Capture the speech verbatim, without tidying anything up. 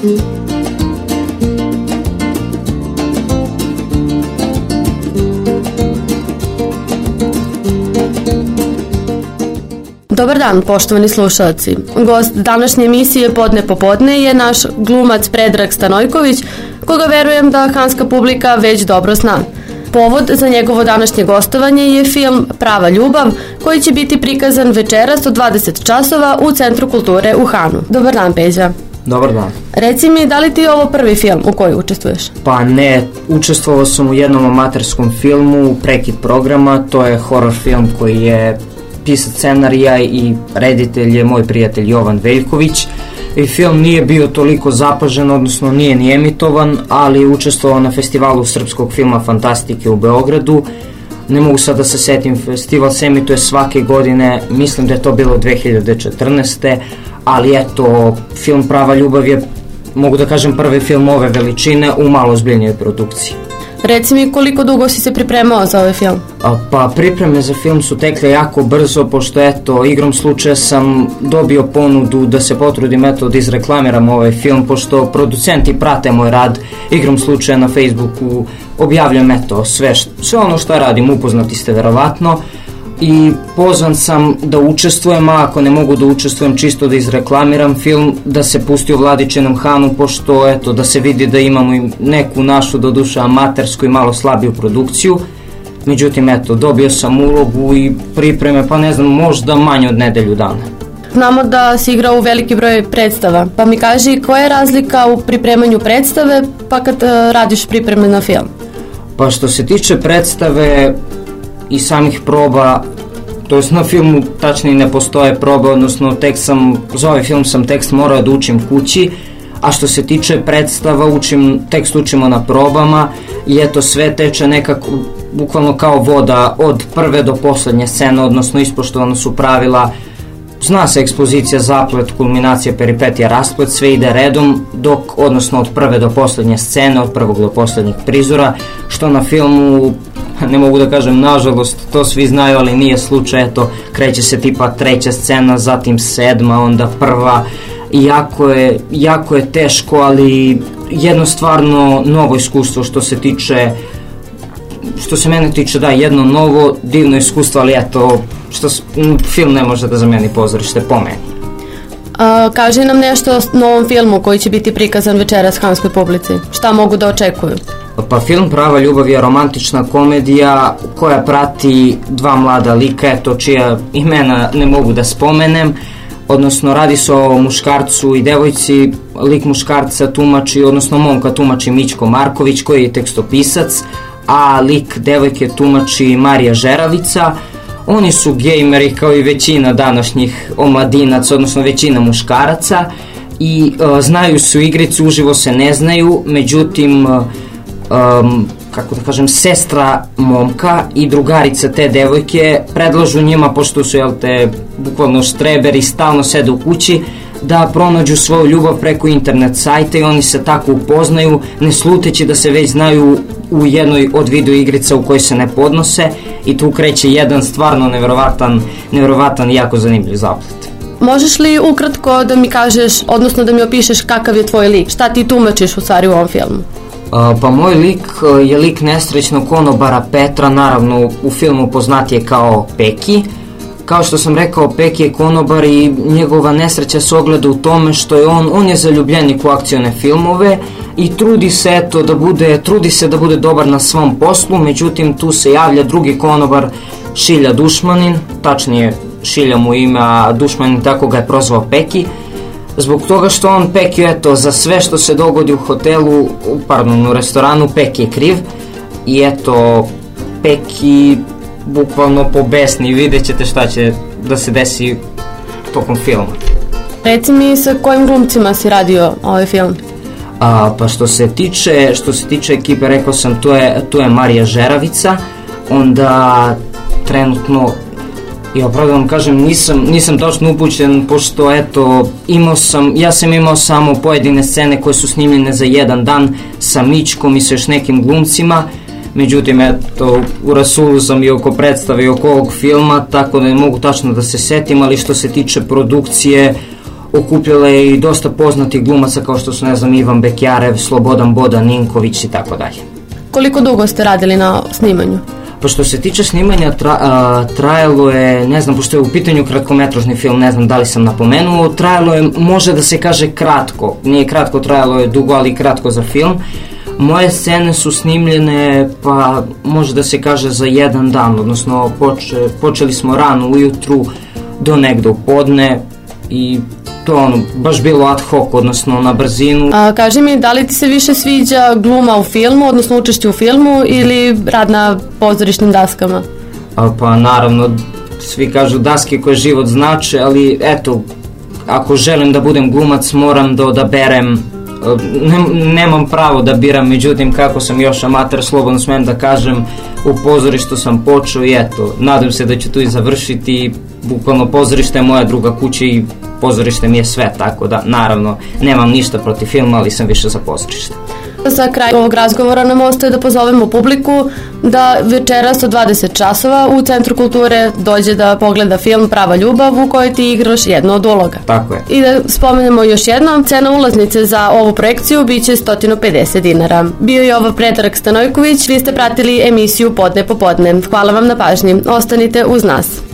Dobar dan, poštovani slušalci. Gost današnje emisije Podne popodne je naš glumac Predrag Stanojković, koga verujem da hanska publika već dobro zna. Povod za njegovo današnje gostovanje je film Prava ljubav, koji će biti prikazan večeras od dvadeset časova u Centru kulture u Hanu. Dobar dan, Peđa. Dobar dan. Reci mi, da li ti je ovo prvi film u koji učestvuješ? Pa ne, učestvovao sam u jednom amaterskom filmu, Prekid programa, to je horor film koji je pisac scenarija i reditelj je moj prijatelj Jovan Veljković. I film nije bio toliko zapažen, odnosno nije ni emitovan, ali je učestvovao na festivalu srpskog filma Fantastike u Beogradu. Ne mogu sad da se setim, festival se emituje svake godine, mislim da je to bilo dve hiljade četrnaeste. Ali eto, film Prava ljubav je, mogu da kažem, prvi film ove veličine u malo ozbiljnijoj produkciji. Reci mi, koliko dugo si se pripremao za ovaj film? A, pa pripreme za film su tekle jako brzo, pošto eto, igrom slučaja sam dobio ponudu da se potrudim eto da izreklamiram ovaj film, pošto producenti prate moj rad. Igrom slučaja na Facebooku objavljam eto sve, sve ono što radim, upoznati ste verovatno. I pozvan sam da učestvujem, a ako ne mogu da učestvujem, čisto da izreklamiram film, da se pusti u Vladičinom Hanu, pošto eto, da se vidi da imamo i neku našu, doduše amatersku i malo slabiju produkciju. Međutim, eto, dobio sam ulogu i pripreme, pa ne znam, možda manje od nedelju dana. Znamo da si igrao u veliki broj predstava, pa mi kaži koja je razlika u pripremanju predstave pa kad uh, radiš pripreme na film? Pa što se tiče predstave i samih proba, to jest na filmu tačnije ne postoje probe, odnosno tekst sam, za ovaj film sam tekst morao da učim kući, a što se tiče predstava, učim, tekst učimo na probama i eto sve teče nekako, bukvalno kao voda od prve do poslednje scene, odnosno ispoštovano su pravila, zna se ekspozicija, zaplet, kulminacija, peripetija, rasplet, sve ide redom, dok, odnosno od prve do poslednje scene, od prvog do poslednjeg prizora, što na filmu, ne mogu da kažem nažalost, to svi znaju, ali nije slučaj, eto, kreće se tipa treća scena, zatim sedma, onda prva, i jako je, jako je teško, ali jedno stvarno novo iskustvo što se tiče, što se mene tiče, da, jedno novo, divno iskustvo, ali eto, što film ne može da zameni pozorište po meni. A, kaži nam nešto o novom filmu koji će biti prikazan večeras hanskoj publici. Šta mogu da očekuju? Pa film Prava ljubav je romantična komedija koja prati dva mlada lika, eto čija imena ne mogu da spomenem, odnosno radi se o muškarcu i devojci. Lik muškarca tumači, odnosno momka tumači Mićko Marković koji je tekstopisac, a lik devojke tumači Marija Žeravica. Oni su gejmeri kao i većina današnjih omladinaca, odnosno većina muškaraca, i uh, znaju su igricu, uživo se ne znaju, međutim uh, Um, kako da kažem, sestra momka i drugarica te devojke predlažu njima, pošto su, jel te, bukvalno štreberi, stalno sede u kući, da pronađu svoju ljubav preko internet sajta i oni se tako upoznaju, ne sluteći da se već znaju u jednoj od video igrica u kojoj se ne podnose, i tu kreće jedan stvarno neverovatan, neverovatan i jako zanimljiv zaplet. Možeš li ukratko da mi kažeš, odnosno da mi opišeš kakav je tvoj lik, šta ti tumačiš u stvari u ovom filmu? Uh, pa moj lik uh, je lik nesrećnog konobara Petra, naravno u filmu poznatije kao Peki. Kao što sam rekao, Peki je konobar i njegova nesreća se ogleda u tome što je on, on je zaljubljenik u akcione filmove i trudi se eto da bude, trudi se da bude dobar na svom poslu, međutim tu se javlja drugi konobar Šilja Dušmanin, tačnije Šilja mu ime, a Dušmanin tako ga je prozvao Peki. Zbog toga što on Peki, eto, za sve što se dogodi u hotelu, pardon, u restoranu, Peki je kriv. I eto, Peki bukvalno pobesni, vidjet ćete šta će da se desi tokom filma. Reci mi sa kojim glumcima si radio ovaj film? A, pa što se tiče, što se tiče ekipe, rekao sam, tu je, tu je Marija Žeravica, onda trenutno, ja pravo da vam kažem, nisam, nisam točno upućen, pošto eto, imao sam, ja sam imao samo pojedine scene koje su snimljene za jedan dan sa Mićkom i sa još nekim glumcima, međutim eto, u rasulu sam i oko predstave i oko ovog filma, tako da ne mogu tačno da se setim, ali što se tiče produkcije, okupljala je i dosta poznatih glumaca kao što su, ne znam, Ivan Bekjarev, Slobodan Boda Ninković i tako dalje. Koliko dugo ste radili na snimanju? Pa što se tiče snimanja, tra, a, trajalo je, ne znam, pošto je u pitanju kratkometražni film, ne znam da li sam napomenuo, trajalo je, može da se kaže kratko, nije kratko, trajalo je dugo, ali kratko za film. Moje scene su snimljene, pa može da se kaže za jedan dan, odnosno poče, počeli smo rano ujutru do negde u podne i to ono, baš bilo ad hoc, odnosno na brzinu. A, kaži mi, da li ti se više sviđa gluma u filmu, odnosno učešće u filmu ili rad na pozorišnim daskama? A, pa naravno, svi kažu daske koje život znače, ali eto, ako želim da budem glumac moram da odaberem, ne, nemam pravo da biram, međutim kako sam još amater, slobodno smem da kažem, u pozorištu sam počeo i eto, nadam se da ću tu i završiti. Bukvalno pozorište je moja druga kuća i pozorište mi je sve, tako da naravno nemam ništa protiv filma, ali sam više za pozorište. Za kraj ovog razgovora nam ostaje da pozovemo publiku da večeras od dvadeset časova u Centru kulture dođe da pogleda film Prava ljubav u kojoj ti igraš jednu od uloga. Tako je. I da spomenemo još jednom, cena ulaznice za ovu projekciju biće sto pedeset dinara. Bio je ovo Predrag Stanojković, vi ste pratili emisiju Podne popodne. Hvala vam na pažnji, ostanite uz nas.